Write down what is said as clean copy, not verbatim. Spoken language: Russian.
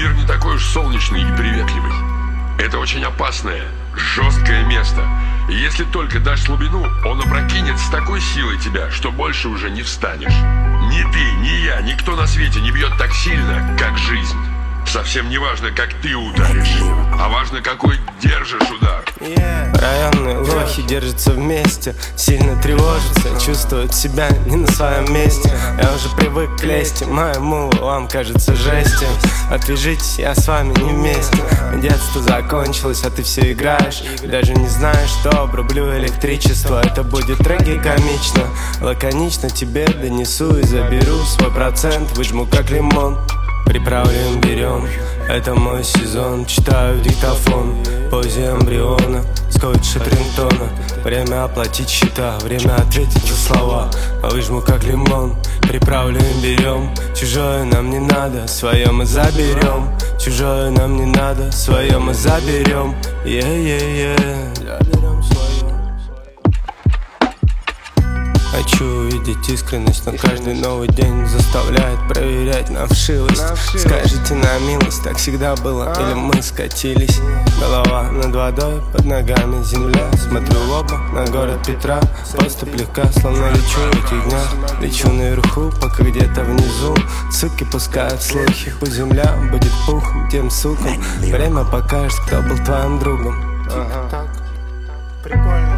Мир не такой уж солнечный и приветливый. Это очень опасное, жесткое место. И если только дашь слабину, он опрокинет с такой силой тебя, что больше уже не встанешь. Ни ты, ни я, никто на свете не бьет так сильно, как жизнь. Совсем не важно, как ты ударишь, а важно, какой держишь удар. Районные лохи держатся вместе, сильно тревожатся, чувствуют себя не на своем месте. Я уже привык к лести, моему вам кажется жестью. Отвяжитесь, я с вами не вместе. Детство закончилось, а ты все играешь. Даже не знаешь, что обрублю электричество. Это будет трагикомично, лаконично тебе донесу и заберу свой процент. Выжму как лимон, приправлен берем. Это мой сезон, читаю диктофон. Позе эмбриона, скотч от рингтона. Время оплатить счета, время ответить за слова. Выжму как лимон, приправлю берем. Чужое нам не надо, свое мы заберем. Чужое нам не надо, свое мы заберем. Заберем свое. Хочу увидеть искренность, но каждый новый день заставляет проверять на вшивость. Скажите на милость, так всегда было или мы скатились? Голова над водой, под ногами земля. Смотрю в оба на город Петра. Поступ легка, словно лечу в этих днях. Лечу наверху, пока где-то внизу суки пускают слухи. Пусть земля будет пухом тем сукам. Время покажет, кто был твоим другом. Прикольно.